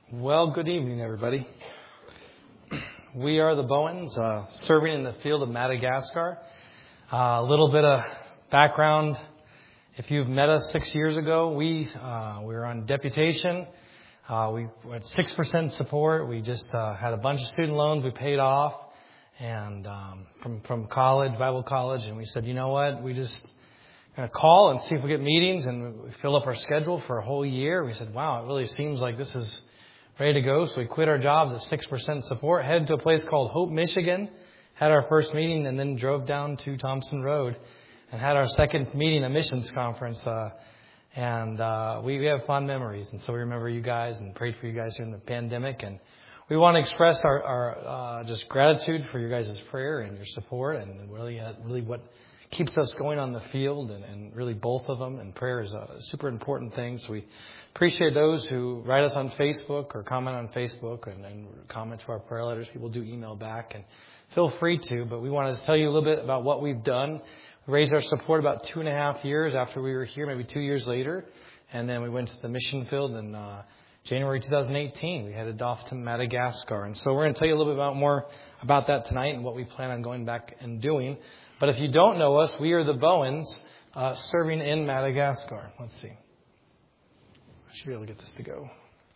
Well, good evening, everybody. We are the Bowens, serving in the field of Madagascar. A little bit of background. If you've met us 6 years ago, we were on deputation. We had 6% support. We just had a bunch of student loans we paid off, and from college, Bible college, and we said, you know what, we just going to call and see if we get meetings, and we fill up our schedule for a whole year. We said, wow, it really seems like this is ready to go. So we quit our jobs at 6% support, headed to a place called Hope, Michigan, had our first meeting, and then drove down to Thompson Road and had our second meeting, a missions conference. We have fond memories. And so we remember you guys and prayed for you guys during the pandemic. And we want to express our just gratitude for your guys' prayer and your support, and really what keeps us going on the field, and really both of them. And prayer is a super important thing. So we appreciate those who write us on Facebook or comment on Facebook and comment to our prayer letters. People do email back, and feel free to. But we want to tell you a little bit about what we've done. We raised our support about 2.5 years after we were here, maybe 2 years later. And then we went to the mission field in January 2018. We headed off to Madagascar. And so we're going to tell you a little bit more about that tonight and what we plan on going back and doing. But if you don't know us, we are the Bowens, serving in Madagascar. Let's see. I should be able to get this to go.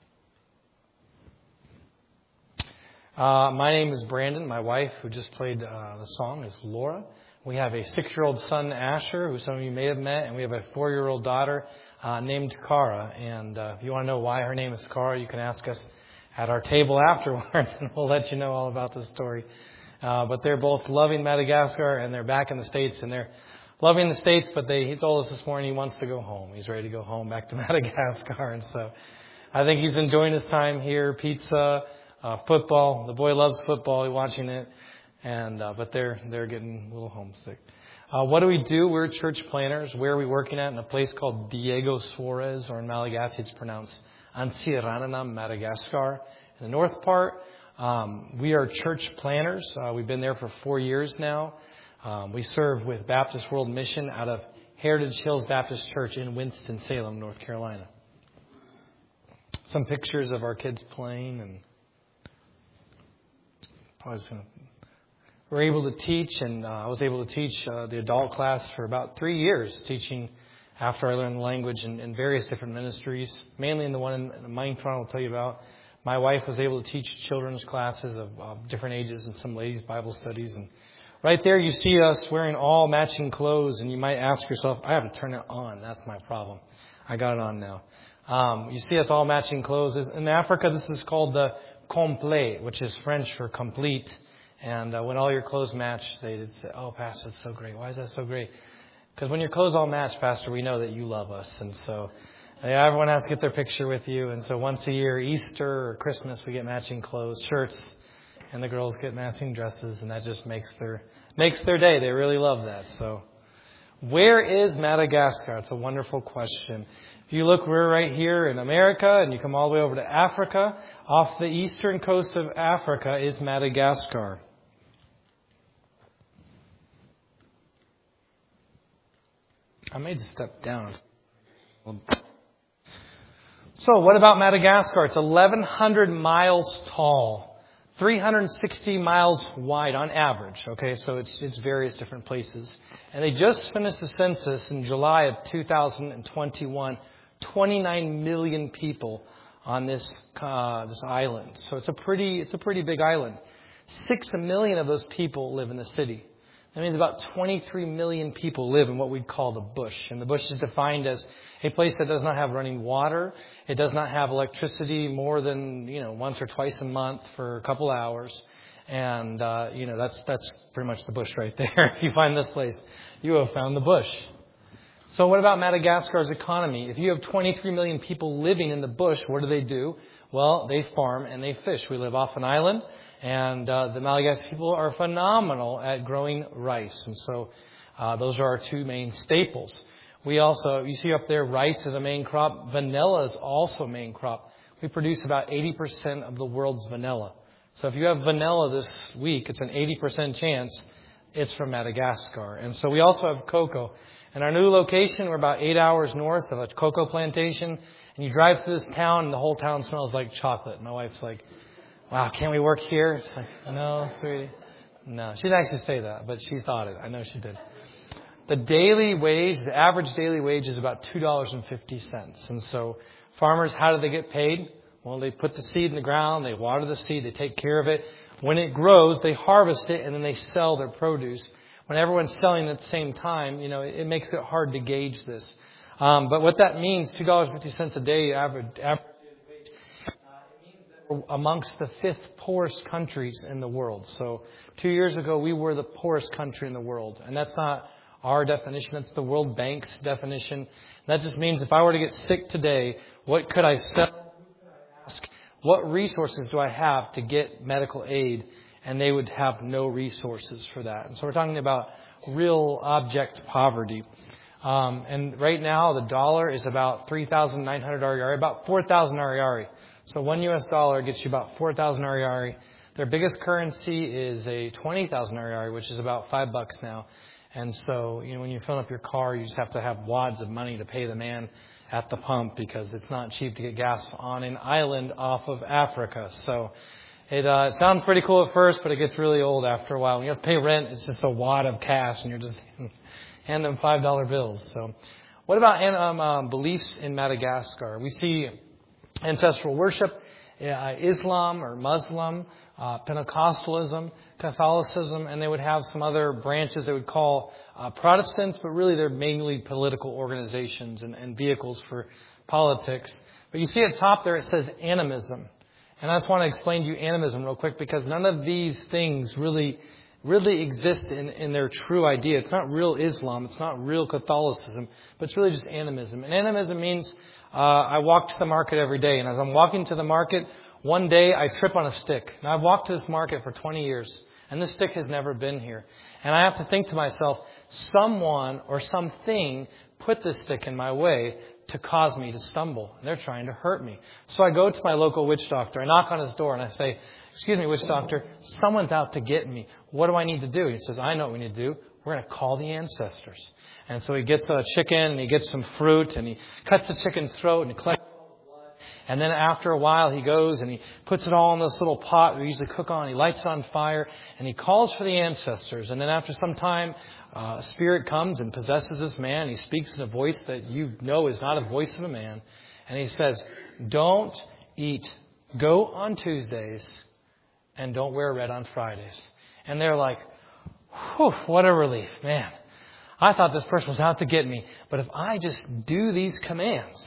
My name is Brandon. My wife, who just played the song, is Laura. We have a 6-year-old son, Asher, who some of you may have met, and we have a 4-year-old daughter named Cara. And if you want to know why her name is Cara, you can ask us at our table afterwards, and we'll let you know all about the story. But they're both loving Madagascar, and they're back in the States, and they're loving the States, but he told us this morning he wants to go home. He's ready to go home back to Madagascar. And so I think he's enjoying his time here. Pizza, football. The boy loves football. He's watching it. But they're getting a little homesick. What do we do? We're church planners. Where are we working at? In a place called Diego Suarez, or in Malagasy it's pronounced Antsiranana, Madagascar. In the north part, we are church planners. We've been there for 4 years now. We serve with Baptist World Mission out of Heritage Hills Baptist Church in Winston-Salem, North Carolina. Some pictures of our kids playing, and we're able to teach, and I was able to teach the adult class for about 3 years, teaching after I learned the language in various different ministries, mainly in the one in Minecraft I'll tell you about. My wife was able to teach children's classes of different ages and some ladies' Bible studies. And right there you see us wearing all matching clothes, and you might ask yourself, I haven't turned it on. That's my problem. I got it on now. You see us all matching clothes. In Africa, this is called the complet, which is French for complete. And when all your clothes match, they just say, oh, Pastor, that's so great. Why is that so great? Because when your clothes all match, Pastor, we know that you love us. And so everyone has to get their picture with you. And so once a year, Easter or Christmas, we get matching clothes, shirts, and the girls get matching dresses. And that just makes their day. They really love that. So where is Madagascar? It's a wonderful question. If you look, we're right here in America, and you come all the way over to Africa. Off the eastern coast of Africa is Madagascar. I may just step down. So what about Madagascar? It's 1,100 miles tall, 360 miles wide on average. Okay, so it's various different places. And they just finished the census in July of 2021. 29 million people on this island. So it's a pretty big island. 6 million of those people live in the city. That means about 23 million people live in what we'd call the bush. And the bush is defined as a place that does not have running water. It does not have electricity more than, once or twice a month for a couple hours. And, that's pretty much the bush right there. If you find this place, you have found the bush. So what about Madagascar's economy? If you have 23 million people living in the bush, what do? Well, they farm and they fish. We live off an island. And the Malagasy people are phenomenal at growing rice. And so those are our two main staples. We also, you see up there, rice is a main crop. Vanilla is also a main crop. We produce about 80% of the world's vanilla. So if you have vanilla this week, it's an 80% chance it's from Madagascar. And so we also have cocoa. In our new location, we're about 8 hours north of a cocoa plantation. And you drive through this town and the whole town smells like chocolate. And my wife's like, wow, can't we work here? It's like, no, sweetie. No, she didn't actually say that, but she thought it. I know she did. The average daily wage is about $2.50. And so farmers, how do they get paid? Well, they put the seed in the ground, they water the seed, they take care of it. When it grows, they harvest it, and then they sell their produce. When everyone's selling at the same time, it makes it hard to gauge this. But what that means, $2.50 a day average daily wage, it means that we're amongst the 5th poorest countries in the world. So 2 years ago, we were the poorest country in the world. And that's not our definition, that's the World Bank's definition. That just means if I were to get sick today, what could I sell? Who could I ask? What resources do I have to get medical aid? And they would have no resources for that. And so we're talking about real object poverty. And right now, the dollar is about 3,900 ariary, about 4,000 ariary. So $1 gets you about 4,000 ariary. Their biggest currency is a 20,000 ariary, which is about $5 now. And so, when you fill up your car, you just have to have wads of money to pay the man at the pump because it's not cheap to get gas on an island off of Africa. So it sounds pretty cool at first, but it gets really old after a while. When you have to pay rent, it's just a wad of cash, and you're just hand them $5 bills. So what about beliefs in Madagascar? We see ancestral worship, Islam or Muslim, Pentecostalism, Catholicism, and they would have some other branches they would call Protestants, but really they're mainly political organizations and vehicles for politics. But you see at the top there it says animism. And I just want to explain to you animism real quick because none of these things really exist in their true idea. It's not real Islam. It's not real Catholicism. But it's really just animism. And animism means I walk to the market every day. And as I'm walking to the market, one day I trip on a stick. Now I've walked to this market for 20 years. And this stick has never been here. And I have to think to myself, someone or something put this stick in my way to cause me to stumble. And they're trying to hurt me. So I go to my local witch doctor. I knock on his door and I say, excuse me, witch doctor, someone's out to get me. What do I need to do? He says, I know what we need to do. We're going to call the ancestors. And so he gets a chicken and he gets some fruit and he cuts the chicken's throat and he collects all the blood. And then after a while he goes and he puts it all in this little pot we usually cook on. He lights it on fire and he calls for the ancestors. And then after some time, a spirit comes and possesses this man. He speaks in a voice that you know is not a voice of a man. And he says, don't eat. Go on Tuesdays and don't wear red on Fridays. And they're like, whew, what a relief, man. I thought this person was out to get me. But if I just do these commands,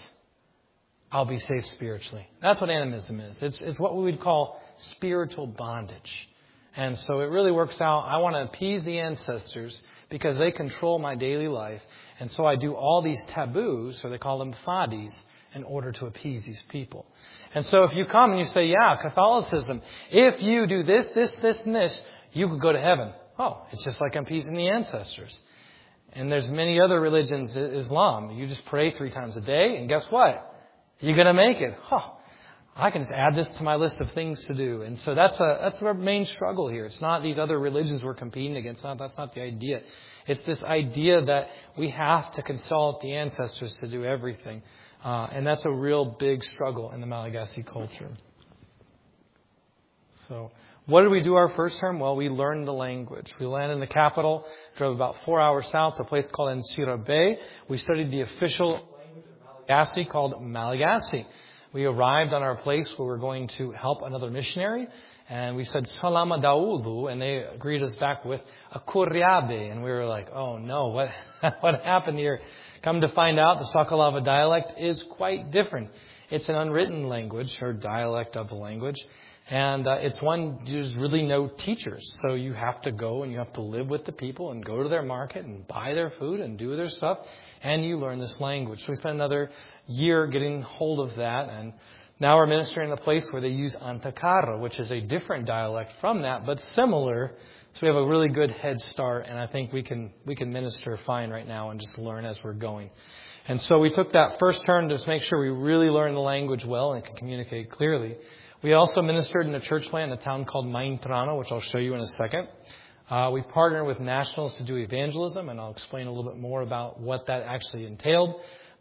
I'll be safe spiritually. That's what animism is. It's what we would call spiritual bondage. And so it really works out. I want to appease the ancestors because they control my daily life. And so I do all these taboos, or they call them fadis, in order to appease these people. And so if you come and you say, yeah, Catholicism, if you do this, and this, you could go to heaven. Oh, it's just like appeasing the ancestors. And there's many other religions, Islam. You just pray 3 times a day, and guess what? You're going to make it. Oh, I can just add this to my list of things to do. And so that's our main struggle here. It's not these other religions we're competing against. That's not the idea. It's this idea that we have to consult the ancestors to do everything. And that's a real big struggle in the Malagasy culture. So what did we do our first term? Well, we learned the language. We landed in the capital, drove about 4 hours south to a place called Nsira Bay. We studied the official language of Malagasy called Malagasy. We arrived on our place where we were going to help another missionary. And we said, Salama Daulu, and they greeted us back with a Kuriabe. And we were like, oh no, what happened here? Come to find out, the Sakalava dialect is quite different. It's an unwritten language, or dialect of the language. And it's one, there's really no teachers. So you have to go and you have to live with the people and go to their market and buy their food and do their stuff. And you learn this language. So we spent another year getting hold of that. And now we're ministering in a place where they use Antakara, which is a different dialect from that, but similar. So we have a really good head start, and I think we can minister fine right now and just learn as we're going. And so we took that first turn to just make sure we really learn the language well and can communicate clearly. We also ministered in a church plant in a town called Maintrano, which I'll show you in a second. We partnered with nationals to do evangelism, and I'll explain a little bit more about what that actually entailed.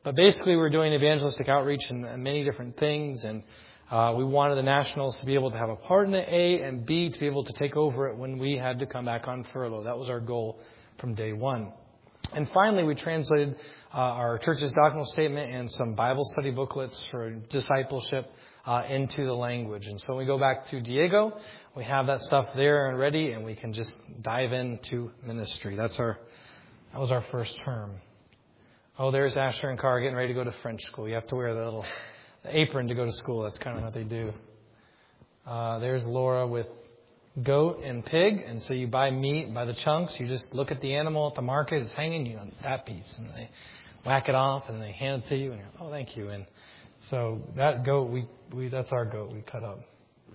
But basically, we're doing evangelistic outreach in many different things, and we wanted the Nationals to be able to have a part in it, A, and B, to be able to take over it when we had to come back on furlough. That was our goal from day one. And finally, we translated our church's doctrinal statement and some Bible study booklets for discipleship into the language. And so when we go back to Diego, we have that stuff there and ready, and we can just dive into ministry. That was our first term. Oh, there's Asher and Carr getting ready to go to French school. You have to wear the little apron to go to school. That's kind of what they do. There's Laura with goat and pig. And so you buy meat by the chunks. You just look at the animal at the market. It's hanging you on that piece. And they whack it off and they hand it to you. And you're, oh, thank you. And so that goat, that's our goat we cut up.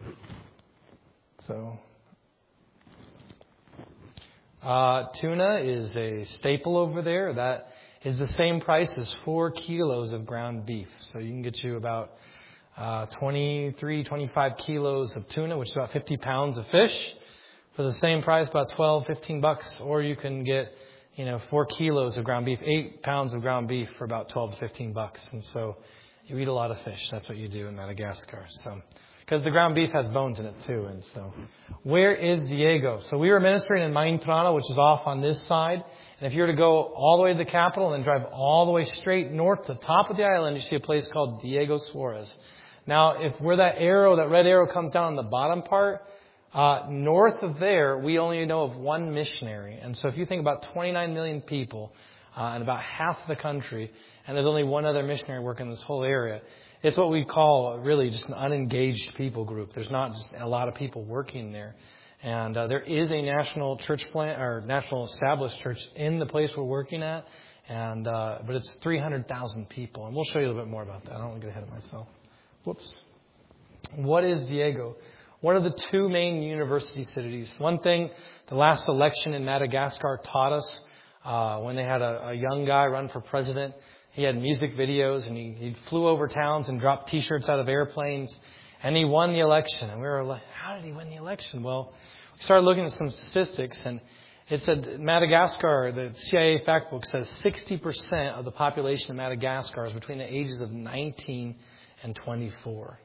So tuna is a staple over there. That is the same price as 4 kilos of ground beef. So you can get you about 23, 25 kilos of tuna, which is about 50 pounds of fish, for the same price, about 12, 15 bucks. Or you can get, 4 kilos of ground beef, 8 pounds of ground beef for about 12 to 15 bucks. And so you eat a lot of fish. That's what you do in Madagascar. So, because the ground beef has bones in it too. And so, where is Diego? So we were ministering in Maintrana, which is off on this side. And if you were to go all the way to the capital and then drive all the way straight north to the top of the island, you see a place called Diego Suarez. Now, where that red arrow comes down on the bottom part, north of there, we only know of one missionary. And so if you think about 29 million people and about half the country, and there's only one other missionary working in this whole area, it's what we call really just an unengaged people group. There's not just a lot of people working there. And there is a national church plant or national established church in the place we're working at, but it's 300,000 people, and we'll show you a little bit more about that. I don't want to get ahead of myself. Whoops. What is Diego? What are the two main university cities? One thing, the last election in Madagascar taught us when they had a young guy run for president. He had music videos, and he flew over towns and dropped T-shirts out of airplanes. And he won the election. And we were like, how did he win the election? Well, we started looking at some statistics, and it said Madagascar, the CIA fact book says 60% of the population of Madagascar is between the ages of 19 and 24.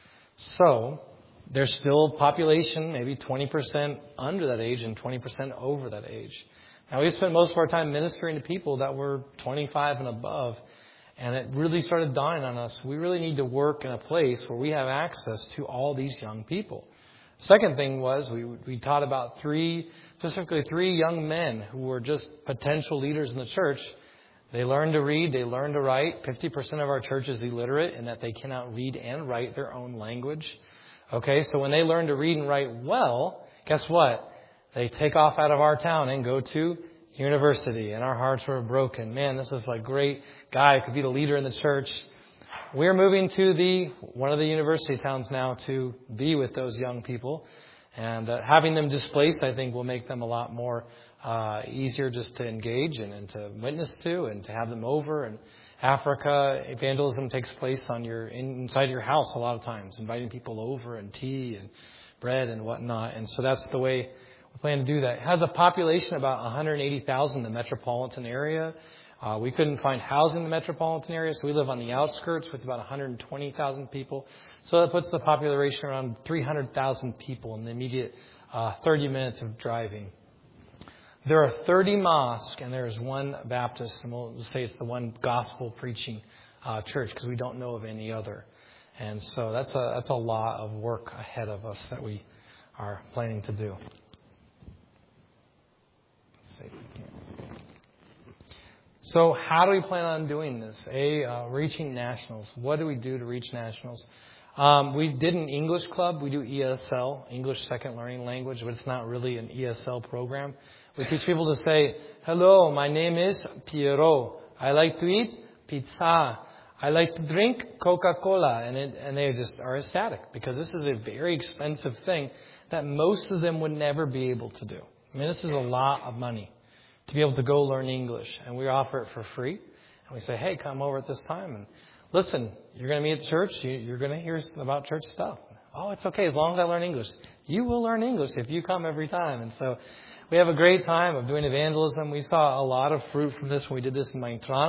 So there's still population, maybe 20% under that age and 20% over that age. Now, we spent most of our time ministering to people that were 25 and above. And it really started dawning on us, we really need to work in a place where we have access to all these young people. Second thing was we taught about specifically three young men who were just potential leaders in the church. They learned to read, they learned to write. 50% of our church is illiterate in that they cannot read and write their own language. Okay, so when they learn to read and write well, guess what? They take off out of our town and go to university, and our hearts were broken. Man, this is like great guy could be the leader in the church. We're moving to one of the university towns now to be with those young people, and having them displaced, I think, will make them a lot more easier just to engage and to witness to, and to have them over. And Africa, evangelism takes place inside your house a lot of times, inviting people over and tea and bread and whatnot. And so that's the way we plan to do that. It has a population about 180,000 in the metropolitan area. We couldn't find housing in the metropolitan area, so we live on the outskirts with about 120,000 people. So that puts the population around 300,000 people in the immediate 30 minutes of driving. There are 30 mosques, and there is one Baptist, and we'll say it's the one gospel preaching church because we don't know of any other. And so that's a lot of work ahead of us that we are planning to do. So how do we plan on doing this? Reaching nationals. What do we do to reach nationals? We did an English club. We do ESL, English Second Learning Language, but it's not really an ESL program. We teach people to say, hello, my name is Piero. I like to eat pizza. I like to drink Coca-Cola. And they just are ecstatic because this is a very expensive thing that most of them would never be able to do. I mean, this is a lot of money to be able to go learn English. And we offer it for free. And we say, hey, come over at this time. And listen, you're going to meet at church. You're going to hear about church stuff. Oh, it's okay as long as I learn English. You will learn English if you come every time. And so we have a great time of doing evangelism. We saw a lot of fruit from this when we did this in Maintrana.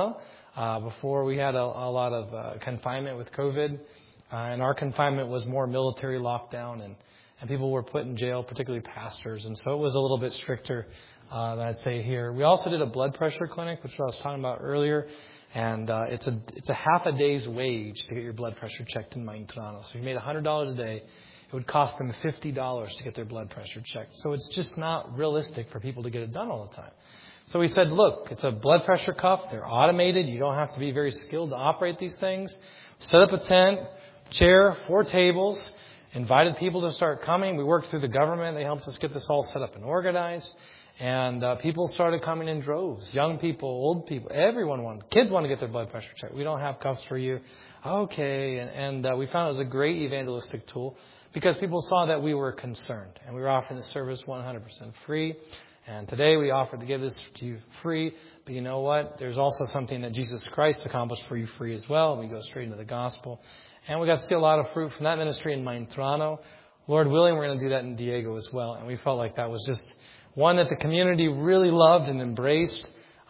Before we had a lot of confinement with COVID, and our confinement was more military lockdown, and people were put in jail, particularly pastors, and so it was a little bit stricter than I'd say here. We also did a blood pressure clinic, which I was talking about earlier, and it's a half a day's wage to get your blood pressure checked in Main Toronto. So if you made $100 a day, it would cost them $50 to get their blood pressure checked. So it's just not realistic for people to get it done all the time. So we said, look, it's a blood pressure cuff. They're automated. You don't have to be very skilled to operate these things. Set up a tent, chair, 4 tables, invited people to start coming. We worked through the government. They helped us get this all set up and organized. And people started coming in droves. Young people, old people, everyone wanted. Kids want to get their blood pressure checked. We don't have cuffs for you. Okay. And we found it was a great evangelistic tool because people saw that we were concerned. And we were offering the service 100% free. And today we offer to give this to you free. But you know what? There's also something that Jesus Christ accomplished for you free as well. We go straight into the gospel. And we got to see a lot of fruit from that ministry in Main Toronto. Lord willing, we're going to do that in Diego as well. And we felt like that was just one that the community really loved and embraced.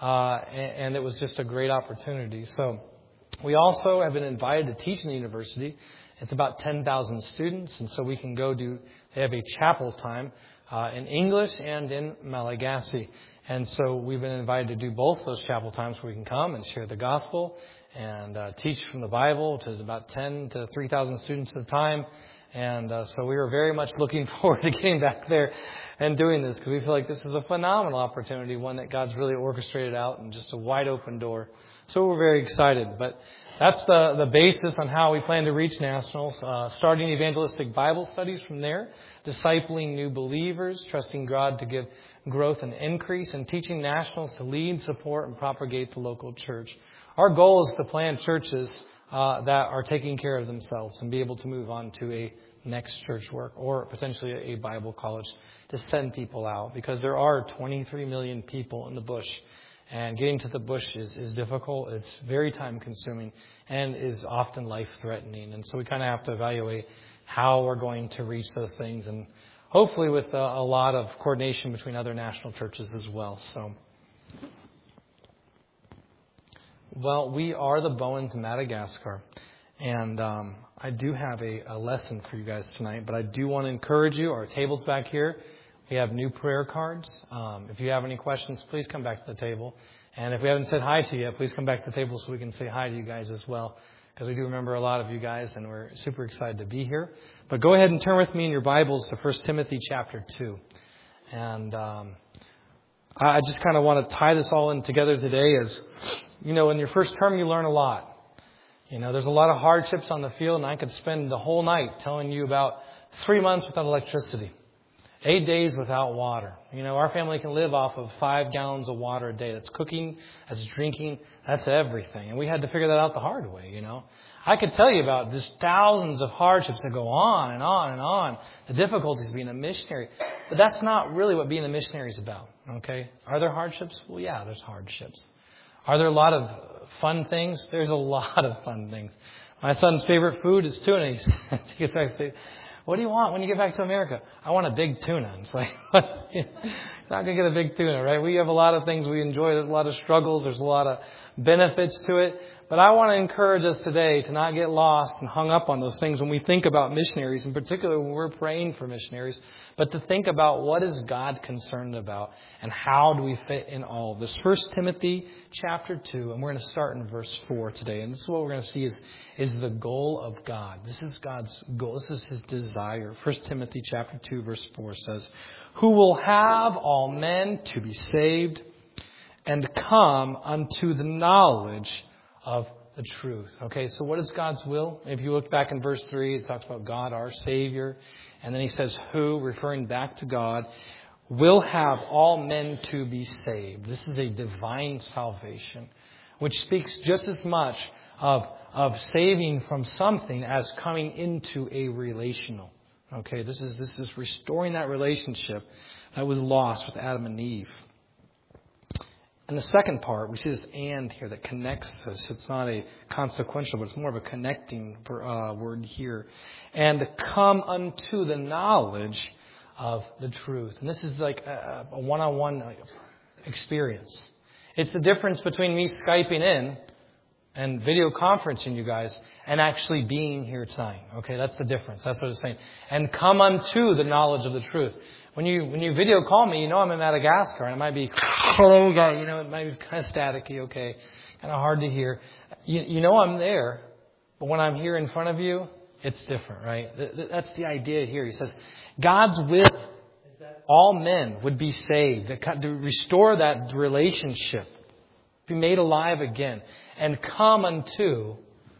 And it was just a great opportunity. So we also have been invited to teach in the university. It's about 10,000 students. And so we can go they have a chapel time in English and in Malagasy. And so we've been invited to do both those chapel times where we can come and share the gospel and teach from the Bible to about 10 to 3,000 students at a time. And so we were very much looking forward to getting back there and doing this because we feel like this is a phenomenal opportunity, one that God's really orchestrated out and just a wide open door. So we're very excited. But that's the basis on how we plan to reach nationals, starting evangelistic Bible studies from there, discipling new believers, trusting God to give growth and increase, and teaching nationals to lead, support, and propagate the local church. Our goal is to plant churches that are taking care of themselves and be able to move on to a next church work or potentially a Bible college to send people out because there are 23 million people in the bush. And getting to the bush is difficult. It's very time consuming and is often life threatening. And so we kind of have to evaluate how we're going to reach those things and hopefully with a lot of coordination between other national churches as well. So, well, we are the Bowens Madagascar. And I do have a lesson for you guys tonight, but I do want to encourage you. Our table's back here. We have new prayer cards. If you have any questions, please come back to the table. And if we haven't said hi to you yet, please come back to the table so we can say hi to you guys as well. Because we do remember a lot of you guys, and we're super excited to be here. But go ahead and turn with me in your Bibles to 1 Timothy chapter 2. And I just kind of want to tie this all in together today as, you know, in your first term you learn a lot. You know, there's a lot of hardships on the field, and I could spend the whole night telling you about 3 months without electricity, 8 days without water. You know, our family can live off of 5 gallons of water a day. That's cooking, that's drinking, that's everything. And we had to figure that out the hard way, you know. I could tell you about just thousands of hardships that go on and on and on, the difficulties of being a missionary. But that's not really what being a missionary is about, okay? Are there hardships? Well, yeah, there's hardships. Are there a lot of fun things? There's a lot of fun things. My son's favorite food is tuna. He gets back to say, what do you want when you get back to America? I want a big tuna. And it's like, you're not going to get a big tuna, right? We have a lot of things we enjoy. There's a lot of struggles. There's a lot of benefits to it. But I want to encourage us today to not get lost and hung up on those things when we think about missionaries, in particular when we're praying for missionaries, but to think about what is God concerned about and how do we fit in all of this. 1 Timothy chapter 2, and we're going to start in verse 4 today. And this is what we're going to see is the goal of God. This is God's goal. This is His desire. 1 Timothy chapter 2, verse 4 says, who will have all men to be saved and come unto the knowledge of the truth. Okay, so what is God's will? If you look back in verse 3, it talks about God, our Savior. And then he says, who, referring back to God, will have all men to be saved. This is a divine salvation, which speaks just as much of saving from something as coming into a relational. Okay, this is restoring that relationship that was lost with Adam and Eve. And the second part, we see this and here that connects us. It's not a consequential, but it's more of a connecting word here. And come unto the knowledge of the truth. And this is like a one-on-one experience. It's the difference between me Skyping in and video conferencing you guys and actually being here tonight. Okay, that's the difference. That's what it's saying. And come unto the knowledge of the truth. When you video call me, you know I'm in Madagascar, and it might be, it might be kind of staticky, okay, kind of hard to hear. You know I'm there, but when I'm here in front of you, it's different, right? That's the idea here. He says, God's will is that all men would be saved, to restore that relationship, be made alive again, and come unto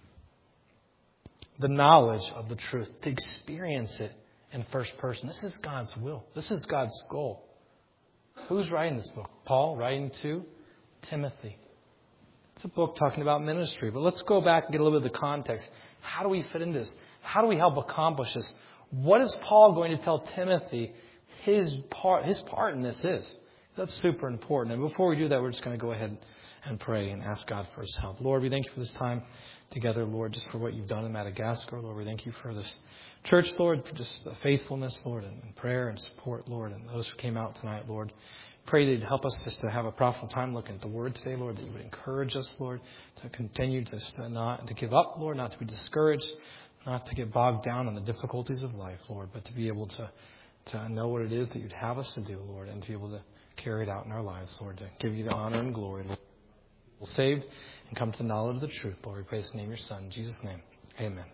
the knowledge of the truth, to experience it in first person. This is God's will. This is God's goal. Who's writing this book? Paul writing to Timothy. It's a book talking about ministry. But let's go back and get a little bit of the context. How do we fit into this? How do we help accomplish this? What is Paul going to tell Timothy his part in this is? That's super important. And before we do that, we're just going to go ahead and pray and ask God for His help. Lord, we thank You for this time together, Lord, just for what You've done in Madagascar. Lord, we thank You for this church, Lord, for just the faithfulness, Lord, and prayer and support, Lord, and those who came out tonight, Lord. Pray that You'd help us just to have a profitable time looking at the Word today, Lord, that You would encourage us, Lord, to continue to not to give up, Lord, not to be discouraged, not to get bogged down in the difficulties of life, Lord, but to be able to know what it is that You'd have us to do, Lord, and to be able to carry it out in our lives, Lord, to give You the honor and glory, Lord. We'll save and come to the knowledge of the truth, Lord. We pray this in the name of Your Son, in Jesus' name. Amen.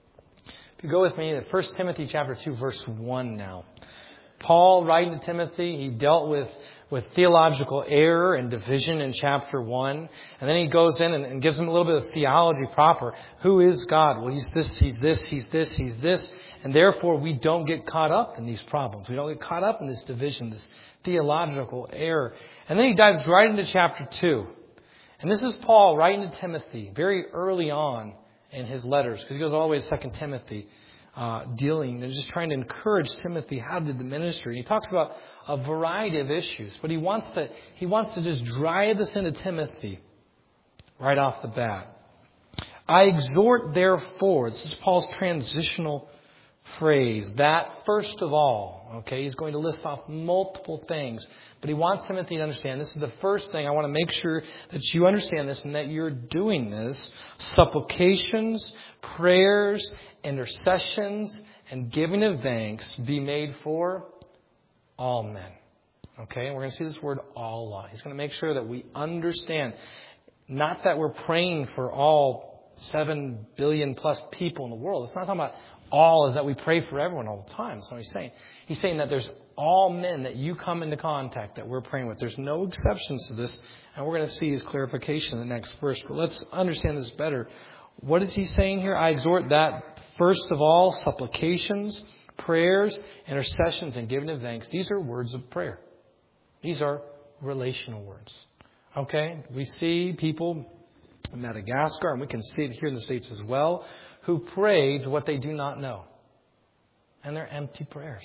If you go with me to 1 Timothy chapter 2, verse 1 now. Paul, writing to Timothy, he dealt with theological error and division in chapter 1. And then he goes in and gives him a little bit of theology proper. Who is God? Well, He's this, He's this, He's this, He's this. And therefore, we don't get caught up in these problems. We don't get caught up in this division, this theological error. And then he dives right into chapter 2. And this is Paul writing to Timothy very early on in his letters, because he goes all the way to 2 Timothy, dealing and just trying to encourage Timothy how to do the ministry. And he talks about a variety of issues, but he wants to just drive this into Timothy right off the bat. I exhort, therefore, this is Paul's transitional phrase, that first of all, okay, he's going to list off multiple things, but he wants Timothy to understand this is the first thing. I want to make sure that you understand this and that you're doing this. Supplications, prayers, intercessions, and giving of thanks be made for all men. Okay, and we're going to see this word all a lot. He's going to make sure that we understand, not that we're praying for all 7 billion plus people in the world. It's not talking about all is that we pray for everyone all the time. That's what he's saying. He's saying that there's all men that you come into contact that we're praying with. There's no exceptions to this. And we're going to see his clarification in the next verse. But let's understand this better. What is he saying here? I exhort that, first of all, supplications, prayers, intercessions, and giving of thanks. These are words of prayer. These are relational words. Okay? We see people in Madagascar, and we can see it here in the States as well, who prayed what they do not know. And they're empty prayers.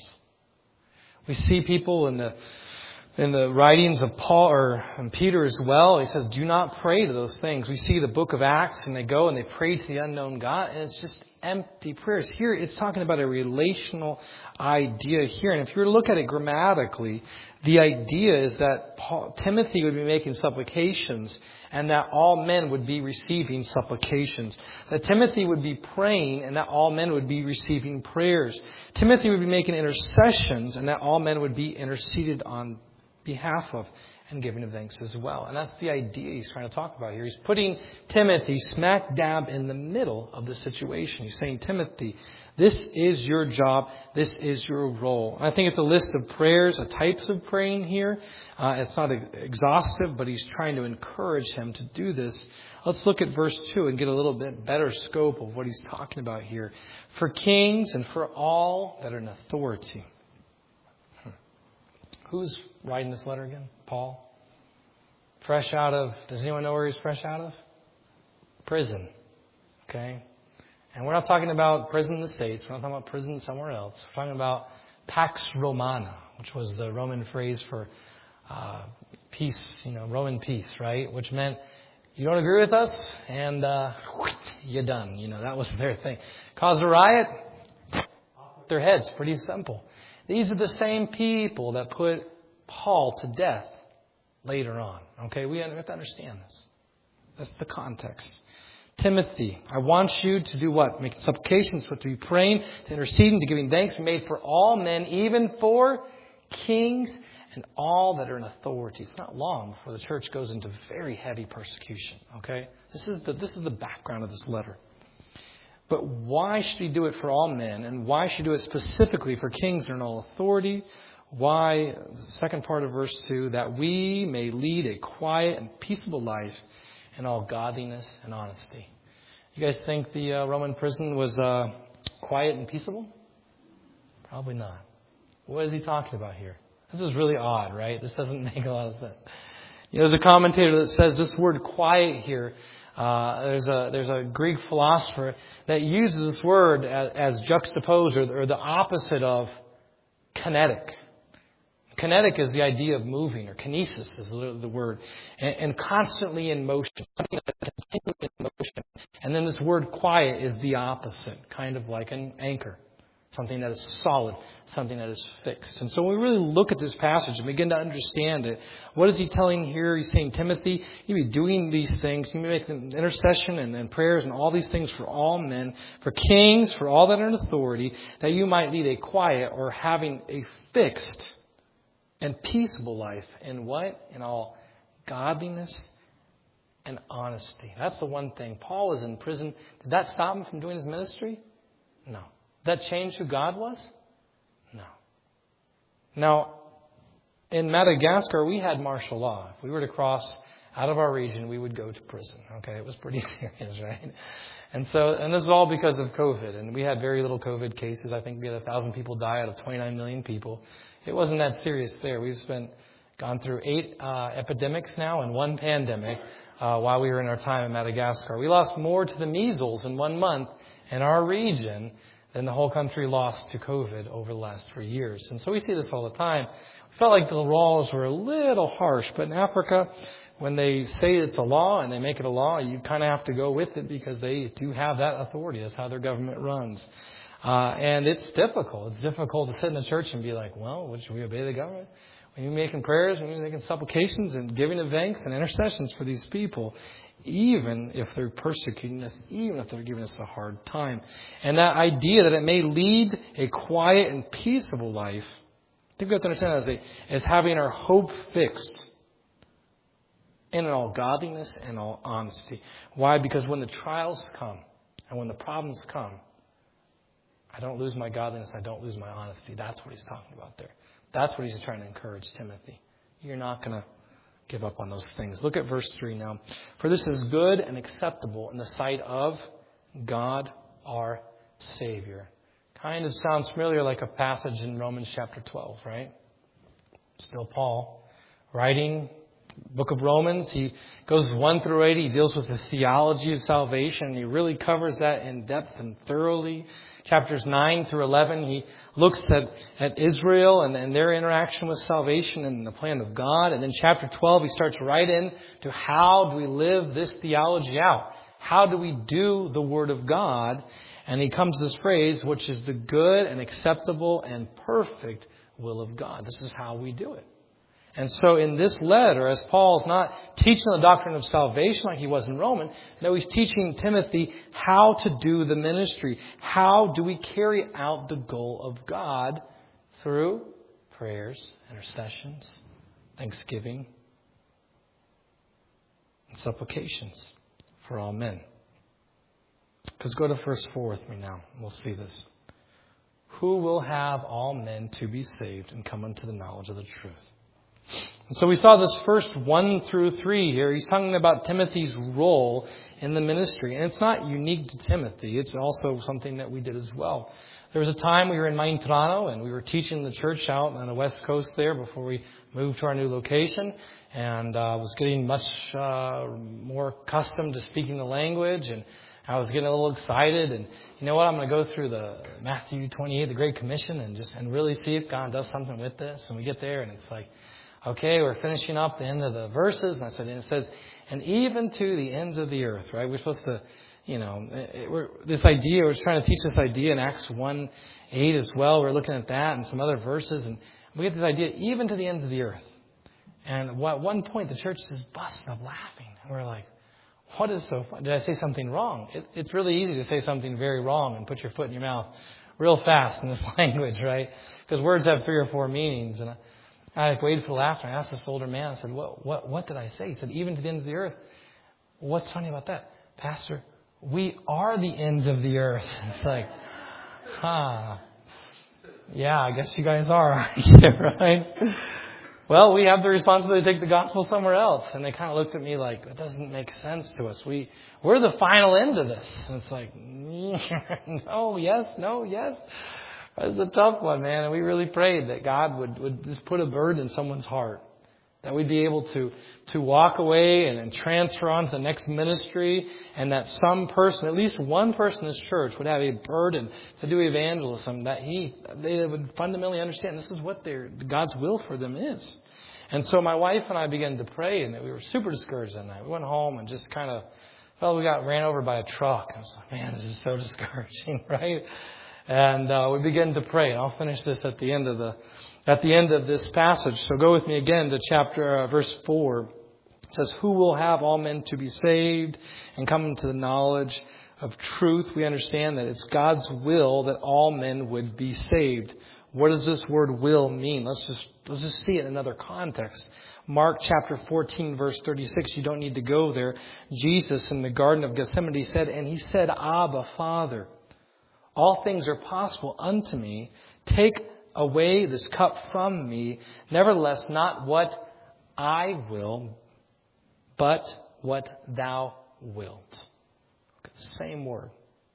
We see people in the writings of Paul and Peter as well. He says, do not pray to those things. We see the book of Acts, and they go and they pray to the unknown God, and it's just empty prayers. Here it's talking about a relational idea here. And if you were to look at it grammatically, the idea is that Timothy would be making supplications and that all men would be receiving supplications. That Timothy would be praying and that all men would be receiving prayers. Timothy would be making intercessions and that all men would be interceded on behalf of and giving of thanks as well. And that's the idea he's trying to talk about here. He's putting Timothy smack dab in the middle of the situation. He's saying, Timothy, this is your job. This is your role. And I think it's a list of prayers, types of praying here. It's not exhaustive, but he's trying to encourage him to do this. Let's look at verse 2 and get a little bit better scope of what he's talking about here. For kings and for all that are in authority. Who's writing this letter again? Paul. Fresh out of, does anyone know where he's fresh out of? Prison. Okay. And we're not talking about prison in the States. We're not talking about prison somewhere else. We're talking about Pax Romana, which was the Roman phrase for peace, Roman peace, right? Which meant you don't agree with us and you're done. That was their thing. Cause a riot, off their heads. Pretty simple. These are the same people that put Paul to death later on. Okay, we have to understand this. That's the context. Timothy, I want you to do what? Making supplications, but to be praying, to interceding, to giving thanks, made for all men, even for kings and all that are in authority. It's not long before the church goes into very heavy persecution. Okay, this is the background of this letter. But why should he do it for all men, and why should he do it specifically for kings and all authority? Why? The second part of verse 2, that we may lead a quiet and peaceable life in all godliness and honesty. You guys think the Roman prison was quiet and peaceable? Probably not. What is he talking about here? This is really odd, right? This doesn't make a lot of sense. There's a commentator that says this word quiet here, there's a Greek philosopher that uses this word as juxtaposed or the opposite of kinetic. Kinetic is the idea of moving, or kinesis is the word, and constantly in motion, something that continues in motion. And then this word quiet is the opposite, kind of like an anchor, something that is solid, something that is fixed. And so when we really look at this passage and begin to understand it, what is he telling here? He's saying, Timothy, you be doing these things, you be making intercession and prayers and all these things for all men, for kings, for all that are in authority, that you might lead a quiet or having a fixed and peaceable life in what? In all godliness and honesty. That's the one thing. Paul was in prison. Did that stop him from doing his ministry? No. Did that change who God was? No. Now, in Madagascar, we had martial law. If we were to cross out of our region, we would go to prison. Okay, it was pretty serious, right? And this is all because of COVID. And we had very little COVID cases. I think we had 1,000 people die out of 29 million people. It wasn't that serious there. We've gone through 8 epidemics now and 1 pandemic while we were in our time in Madagascar. We lost more to the measles in 1 month in our region than the whole country lost to COVID over the last 3 years. And so we see this all the time. We felt like the laws were a little harsh, but in Africa, when they say it's a law and they make it a law, you kind of have to go with it because they do have that authority. That's how their government runs. And it's difficult. It's difficult to sit in a church and be like, well, should we obey the government? When you're making prayers, when you're making supplications and giving of thanks and intercessions for these people, even if they're persecuting us, even if they're giving us a hard time. And that idea that it may lead a quiet and peaceable life, I think we have to understand that as having our hope fixed in all godliness and all honesty. Why? Because when the trials come and when the problems come, I don't lose my godliness, I don't lose my honesty. That's what he's talking about there. That's what he's trying to encourage Timothy. You're not going to give up on those things. Look at verse 3 now. For this is good and acceptable in the sight of God our Savior. Kind of sounds familiar like a passage in Romans chapter 12, right? Still Paul writing book of Romans. He goes 1 through 8. He deals with the theology of salvation. He really covers that in depth and thoroughly. Chapters 9 through 11, he looks at Israel and their interaction with salvation and the plan of God. And then chapter 12, he starts right in to how do we live this theology out? How do we do the Word of God? And he comes to this phrase, which is the good and acceptable and perfect will of God. This is how we do it. And so in this letter, as Paul's not teaching the doctrine of salvation like he was in Romans, no, he's teaching Timothy how to do the ministry. How do we carry out the goal of God through prayers, intercessions, thanksgiving, and supplications for all men. Because go to verse 4 with me now. We'll see this. Who will have all men to be saved and come unto the knowledge of the truth? And so we saw this first 1 through 3 here. He's talking about Timothy's role in the ministry. And it's not unique to Timothy. It's also something that we did as well. There was a time we were in Maintrano and we were teaching the church out on the west coast there before we moved to our new location. And I was getting much more accustomed to speaking the language. And I was getting a little excited. And you know what? I'm going to go through the Matthew 28, the Great Commission, and really see if God does something with this. And we get there and it's like, okay, we're finishing up the end of the verses. And I said, and it says, and even to the ends of the earth, right? We're supposed to, we're trying to teach this idea in Acts 1:8 as well. We're looking at that and some other verses. And we get this idea, even to the ends of the earth. And at one point, the church just busted up laughing. And we're like, what is so funny? Did I say something wrong? It's really easy to say something very wrong and put your foot in your mouth real fast in this language, right? Because words have 3 or 4 meanings. And I waited for the laughter. I asked this older man, I said, what did I say? He said, even to the ends of the earth. What's funny about that? Pastor, we are the ends of the earth. It's like, yeah, I guess you guys are, aren't you, right? Well, we have the responsibility to take the gospel somewhere else. And they kind of looked at me like, that doesn't make sense to us. We're the final end of this. And it's like, no, yes, no, yes. It was a tough one, man. And we really prayed that God would just put a burden in someone's heart. That we'd be able to walk away and transfer on to the next ministry, and that some person, at least one person in this church, would have a burden to do evangelism, that they would fundamentally understand this is what God's will for them is. And so my wife and I began to pray, and we were super discouraged that night. We went home and just kind of felt we got ran over by a truck. I was like, man, this is so discouraging, right? And we began to pray. And I'll finish this at the end of this passage. So go with me again to verse 4. It says, who will have all men to be saved and come into the knowledge of truth? We understand that it's God's will that all men would be saved. What does this word will mean? Let's just see it in another context. Mark chapter 14, verse 36. You don't need to go there. Jesus in the Garden of Gethsemane said, and he said, Abba, Father, all things are possible unto me. Take away this cup from me. Nevertheless, not what I will, but what thou wilt. Same word.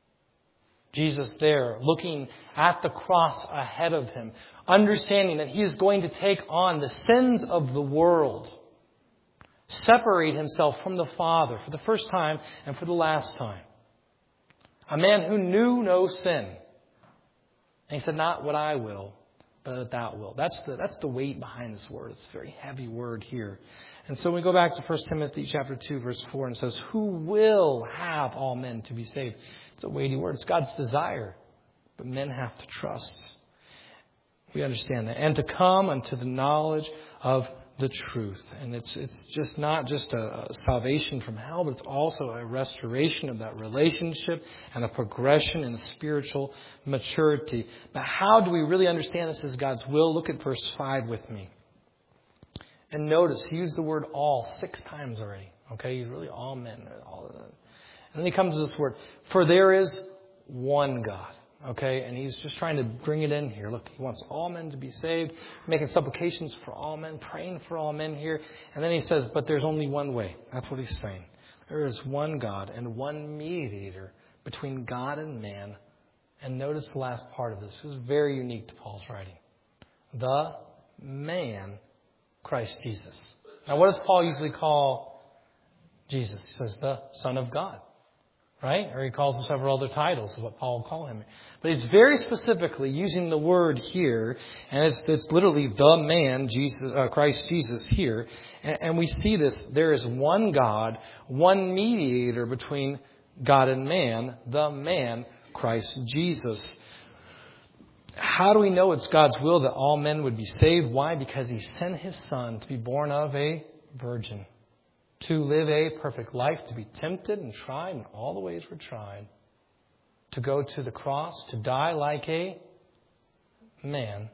Jesus there, looking at the cross ahead of him, understanding that he is going to take on the sins of the world, separate himself from the Father for the first time and for the last time. A man who knew no sin. And he said, not what I will, but thou wilt. That's the weight behind this word. It's a very heavy word here. And so we go back to 1 Timothy chapter 2, verse 4, and it says, who will have all men to be saved? It's a weighty word. It's God's desire. But men have to trust. We understand that. And to come unto the knowledge of the truth. And it's just not just a salvation from hell, but it's also a restoration of that relationship and a progression in spiritual maturity. But how do we really understand this as God's will? Look at verse 5 with me. And notice, he used the word all 6 times already. Okay, he's really all men. All of them. And then he comes to this word, for there is one God. Okay, and he's just trying to bring it in here. Look, he wants all men to be saved, making supplications for all men, praying for all men here. And then he says, but there's only one way. That's what he's saying. There is one God and one mediator between God and man. And notice the last part of this. This is very unique to Paul's writing. The man, Christ Jesus. Now, what does Paul usually call Jesus? He says, the Son of God. Right? Or he calls him several other titles, is what Paul will call him. But he's very specifically using the word here, and it's literally the man, Jesus, Christ Jesus here. And we see this. There is one God, one mediator between God and man, the man, Christ Jesus. How do we know it's God's will that all men would be saved? Why? Because he sent his Son to be born of a virgin. To live a perfect life, to be tempted and tried in all the ways we're tried. To go to the cross, to die like a man.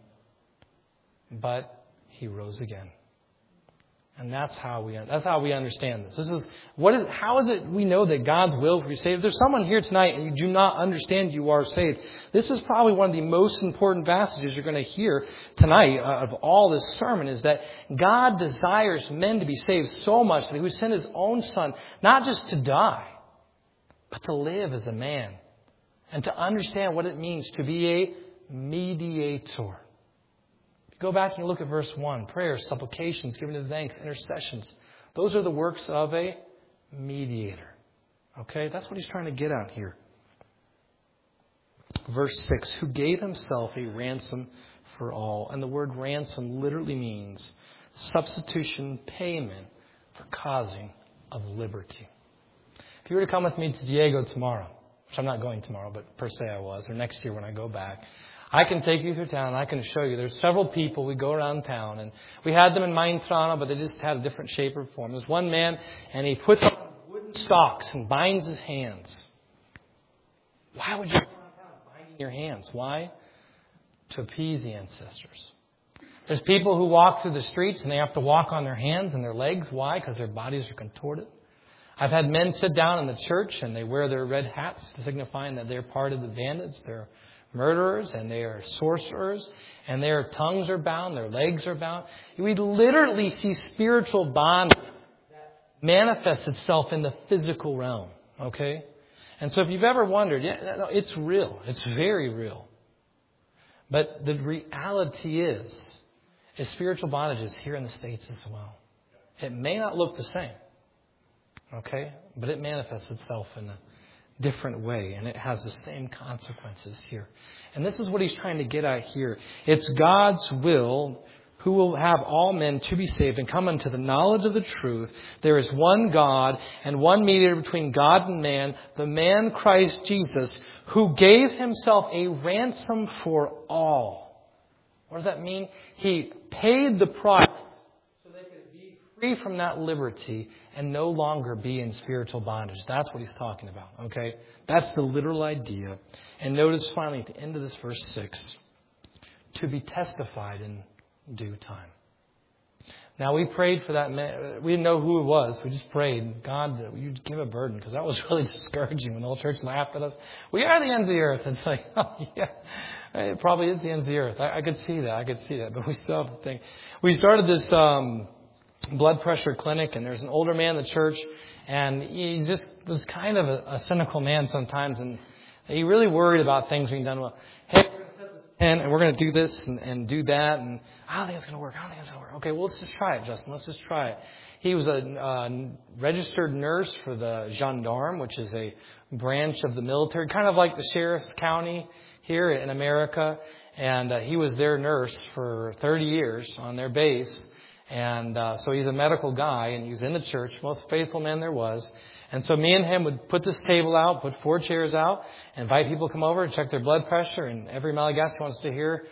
But he rose again. And that's how we understand this. How is it we know that God's will for you saved? If there's someone here tonight and you do not understand you are saved, this is probably one of the most important passages you're going to hear tonight of all this sermon, is that God desires men to be saved so much that he would send his own Son, not just to die, but to live as a man and to understand what it means to be a mediator. Go back and look at verse 1. Prayers, supplications, giving of thanks, intercessions. Those are the works of a mediator. Okay? That's what he's trying to get at here. Verse 6. Who gave himself a ransom for all. And the word ransom literally means substitution payment for causing of liberty. If you were to come with me to Diego tomorrow, which I'm not going tomorrow, but per se I was, or next year when I go back, I can take you through town. I can show you. There's several people. We go around town. And we had them in Maintrana, but they just had a different shape or form. There's one man, and he puts on a wooden stocks and binds his hands. Why would you go around binding your hands? Why? To appease the ancestors. There's people who walk through the streets and they have to walk on their hands and their legs. Why? Because their bodies are contorted. I've had men sit down in the church and they wear their red hats, signifying that they're part of the bandits. They're murderers and they are sorcerers and their tongues are bound, their legs are bound. We literally see spiritual bondage that manifests itself in the physical realm. Okay? And so if you've ever wondered, it's real. It's very real. But the reality is spiritual bondage is here in the States as well. It may not look the same. Okay? But it manifests itself in a different way. And it has the same consequences here. And this is what he's trying to get at here. It's God's will who will have all men to be saved and come unto the knowledge of the truth. There is one God and one mediator between God and man, the man Christ Jesus, who gave himself a ransom for all. What does that mean? He paid the price so they could be free from that liberty and no longer be in spiritual bondage. That's what he's talking about. Okay? That's the literal idea. And notice finally at the end of this verse 6, to be testified in due time. Now we prayed for that man. We didn't know who it was. We just prayed, God, you'd give a burden, because that was really discouraging when the whole church laughed at us. We are the ends of the earth. It's like, oh yeah, it probably is the ends of the earth. I could see that. But we still have to think. We started this blood pressure clinic, and there's an older man in the church, and he just was kind of a cynical man sometimes, and he really worried about things being done well. Hey, and we're going to do this and do that. And I don't think it's going to work. Okay, well, let's just try it, Justin. Let's just try it. He was a registered nurse for the gendarme, which is a branch of the military, kind of like the sheriff's county here in America. And he was their nurse for 30 years on their base. And so he's a medical guy, and he was in the church, most faithful man there was. And so me and him would put this table out, put 4 chairs out, invite people to come over and check their blood pressure. And every Malagasy wants to hear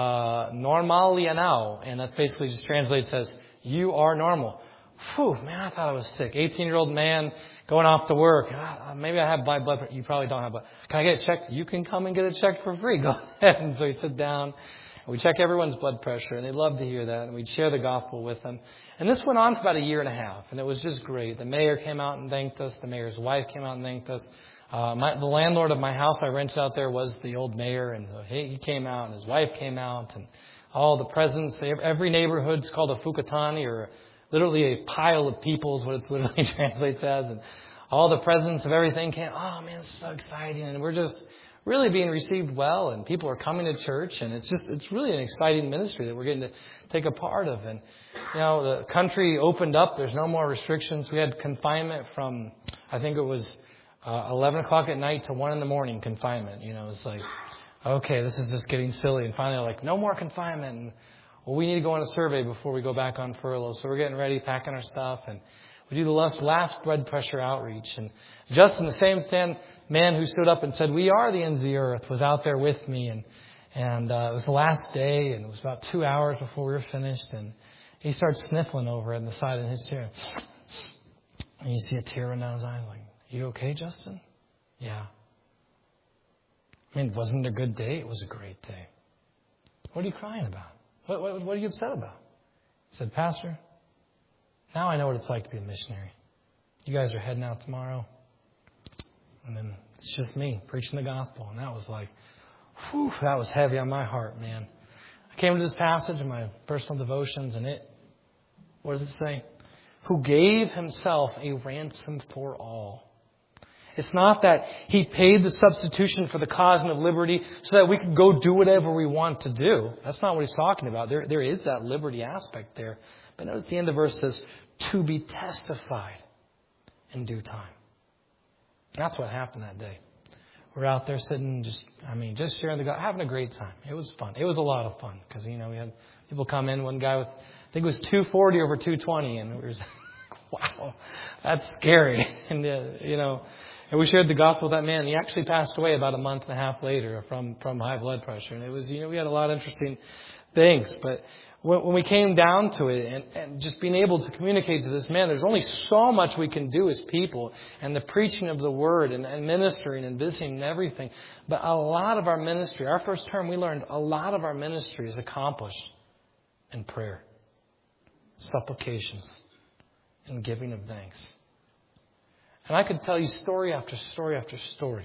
normalia now. And that basically just translates as, you are normal. Phew, man, I thought I was sick. 18-year-old man going off to work. Maybe I have my blood pressure. You probably don't have, but can I get it checked? You can come and get it checked for free. Go ahead. And so we sit down. We check everyone's blood pressure, and they love to hear that. And we'd share the gospel with them. And this went on for about 1.5 years, and it was just great. The mayor came out and thanked us. The mayor's wife came out and thanked us. The landlord of my house I rented out there was the old mayor, and he came out, and his wife came out, and all the presents. Every neighborhood's called a fukatani, or literally a pile of people is what it literally translates as. And all the presents of everything came. Oh man, it's so exciting, and we're just really being received well, and people are coming to church, and it's really an exciting ministry that we're getting to take a part of. And the country opened up. There's no more restrictions. We had confinement from, I think it was 11 o'clock at night to 1 in the morning confinement. It's like, okay, this is just getting silly. And finally, like, no more confinement. And, well, we need to go on a survey before we go back on furlough. So we're getting ready, packing our stuff, and we do the last blood pressure outreach. And Justin, the same man who stood up and said, we are the ends of the earth, was out there with me. And it was the last day, and it was about 2 hours before we were finished. And he starts sniffling over in the side of his chair. And you see a tear run down his eye. Like, you okay, Justin? Yeah. I mean, wasn't it a good day? It was a great day. What are you crying about? What are you upset about? He said, Pastor, now I know what it's like to be a missionary. You guys are heading out tomorrow. And then it's just me preaching the gospel. And that was like, whew, that was heavy on my heart, man. I came to this passage in my personal devotions, and what does it say? Who gave himself a ransom for all. It's not that he paid the substitution for the cause of liberty so that we could go do whatever we want to do. That's not what he's talking about. There is that liberty aspect there. But notice the end of the verse says, to be testified in due time. That's what happened that day. We're out there sitting, just sharing the gospel, having a great time. It was fun. It was a lot of fun because, we had people come in. One guy with, I think it was 240 over 220, and it was wow, that's scary. And, And we shared the gospel with that man. He actually passed away about a month and a half later from high blood pressure. And it was, we had a lot of interesting things. But when we came down to it and just being able to communicate to this man, there's only so much we can do as people, and the preaching of the word and ministering and visiting and everything. But a lot of our ministry, our first term, we learned a lot of our ministry is accomplished in prayer, supplications, and giving of thanks. And I could tell you story after story after story.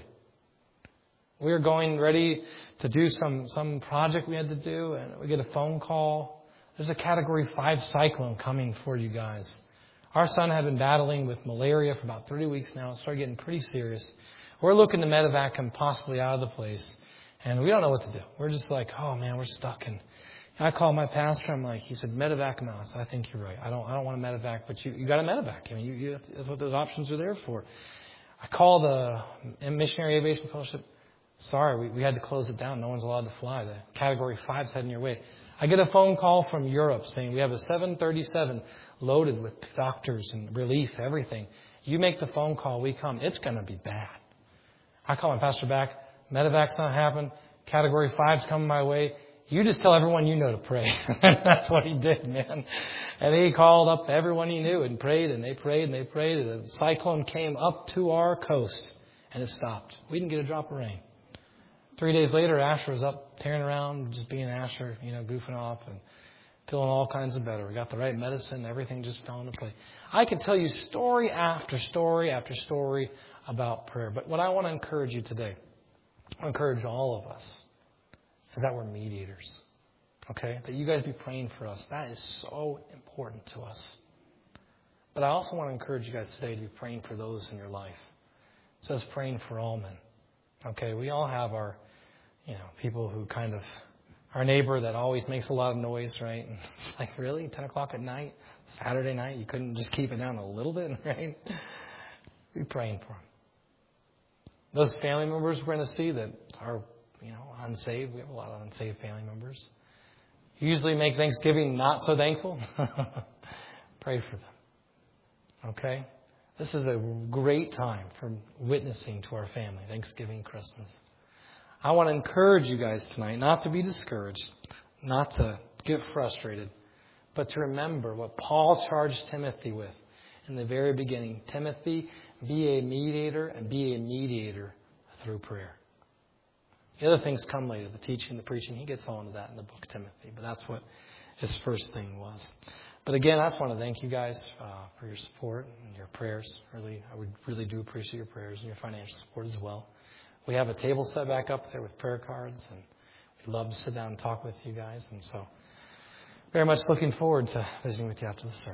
We were going ready to do some project we had to do, and we get a phone call. There's a Category 5 cyclone coming for you guys. Our son had been battling with malaria for about 30 weeks now. It started getting pretty serious. We're looking to medevac him possibly out of the place, and we don't know what to do. We're just like, oh man, we're stuck. And I called my pastor. I'm like, he said, medevac him out. I said, I think you're right. I don't want to medevac, but you got to medevac. I mean, that's what those options are there for. I called the Missionary Aviation Fellowship. Sorry, we had to close it down. No one's allowed to fly. The Category 5's heading your way. I get a phone call from Europe saying we have a 737 loaded with doctors and relief, everything. You make the phone call, we come. It's going to be bad. I call my pastor back. Medevac's not happening. Category 5's coming my way. You just tell everyone you know to pray. That's what he did, man. And he called up everyone he knew and prayed, and they prayed, and they prayed. And the cyclone came up to our coast, and it stopped. We didn't get a drop of rain. 3 days later, Asher was up tearing around, just being Asher, goofing off and feeling all kinds of better. We got the right medicine. Everything just fell into place. I could tell you story after story after story about prayer. But what I want to encourage you today, I encourage all of us, is that we're mediators. Okay? That you guys be praying for us. That is so important to us. But I also want to encourage you guys today to be praying for those in your life. It says praying for all men. Okay? We all have our, people who kind of, our neighbor that always makes a lot of noise, right? And it's like, really? 10 o'clock at night? Saturday night? You couldn't just keep it down a little bit, right? Be praying for them. Those family members we're going to see that are, unsaved. We have a lot of unsaved family members. Usually make Thanksgiving not so thankful. Pray for them. Okay? This is a great time for witnessing to our family, Thanksgiving, Christmas. I want to encourage you guys tonight not to be discouraged, not to get frustrated, but to remember what Paul charged Timothy with in the very beginning. Timothy, be a mediator and be a mediator through prayer. The other things come later, the teaching, the preaching. He gets all into that in the book of Timothy, but that's what his first thing was. But again, I just want to thank you guys for your support and your prayers. I would really do appreciate your prayers and your financial support as well. We have a table set back up there with prayer cards, and we'd love to sit down and talk with you guys. And so very much looking forward to visiting with you after the service.